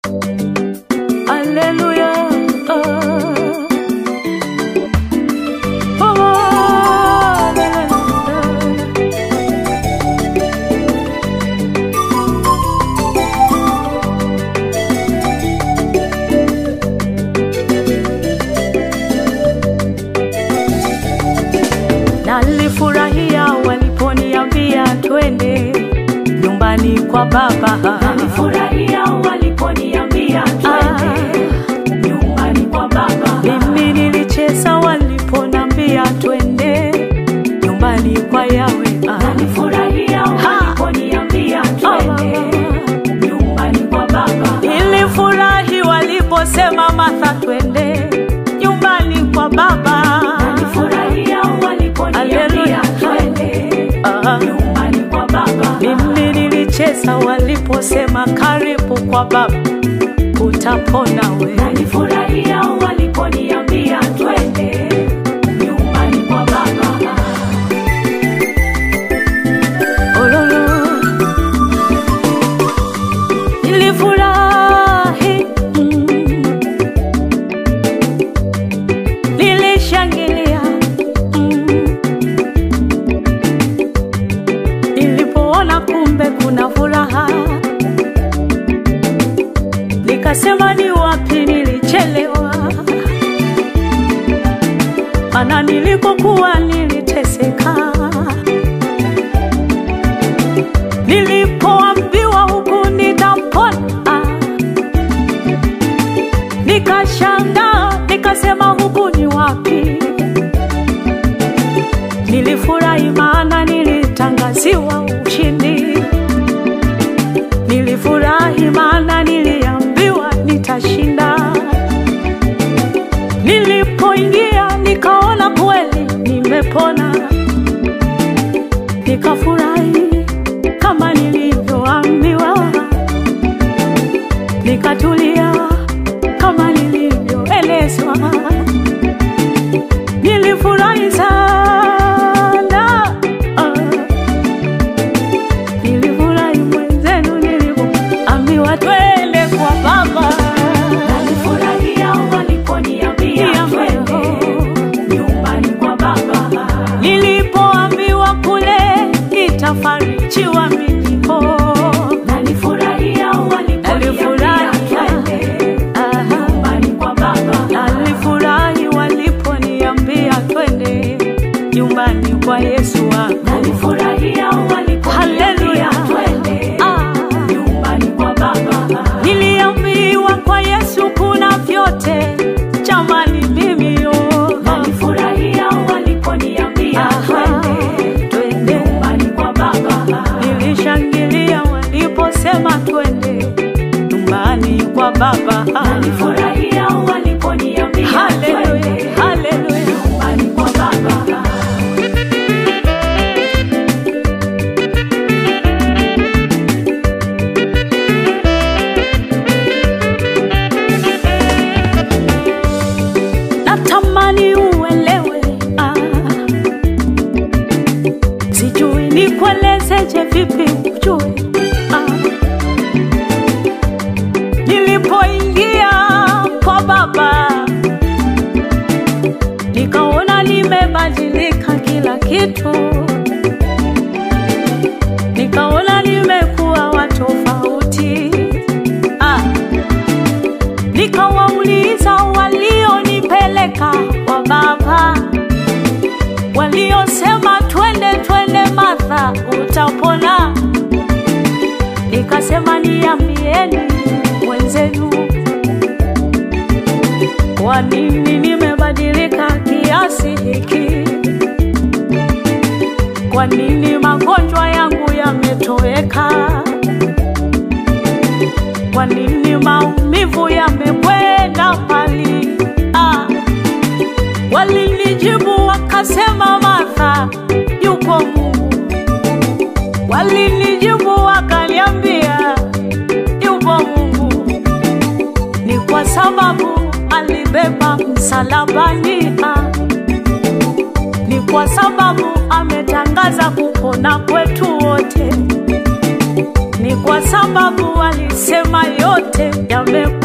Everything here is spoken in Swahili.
Hallelujah. Nalifurahia waliponiambia twende nyumbani kwa baba. Nalifurahia waliponiambia twende nyumbani kwa baba. Mimi nilicheza waliponiambia twende nyumbani kwa Yawe. Nalifurahia waliponiambia twende nyumbani kwa baba. Nilifurahi waliposema Martha twende nyumbani kwa baba. Nalifurahia waliponiambia twende nyumbani kwa baba. Mimi nilicheza waliposema karibu kwa baba utapona we. Nalifurahia waliponiambia twende nyumbani kwa baba. Ololo. Nilifurahi, nilishangilia, nilipoona kumbe kuna furaha. Nikasema ni wapi nilichelewa, maana nilipokuwa niliteseka. Nilipoambiwa huku nitapona, nikashangaa, nikasema huku ni wapi? Nilifurahi maana nilitangaziwa ushindi. Nilifurahi maana niliambiwa nitashinda. Nilipoingia nikaona kweli nimepona. Nikafurahi kama nilivyoambiwa. Nikatulia kama nilivyoelezwa. Nilifurahi sana. Nilifurahi mwenzenu nilipoambiwa twende kwa baba. Nalifurahia waliponiambia twende nyumbani kwa baba. Nilipoambiwa kule nitafarijiwa mimi ho. Nalifurahia waliponiambia twende nyumbani kwa baba. Nalifurahi waliponiambia twende nyumbani kwa Yesu wangu. Nalifurahia waliponiambia twende nyumbani kwa baba. Niliambiwa kwa Yesu kuna vyote, jamani mimi yo. Nalifurahia waliponiambia twende nyumbani kwa baba. Nilishangilia waliposema twende nyumbani kwa baba. Nalifurahia waliponiambia twende nyumbani kwa baba. Natamani uelewe, sijui nikuelezeje vipi ujue. Nilipoingia kwa baba nikaona nimebadilika kila kitu. Nikaona nimekuwa wa tofauti. Nikawauliza walionipeleka kwa baba, waliosema twende twende Martha utapona. Nikasema niambieni wenzenu, kwa nini nimebadilika kiasi hiki? Kwa nini magonjwa yangu yametoweka? Kwa nini maumivu yamekwenda mbali? Walinijibu wakasema Martha yuko Mungu. Walinijibu wakaniambia yuko Mungu. Ni kwa sababu alibeba msalabani. Ni kwa sababu ametangaza kupona kwetu wote. Ni kwa sababu walisema yote yamekwisha.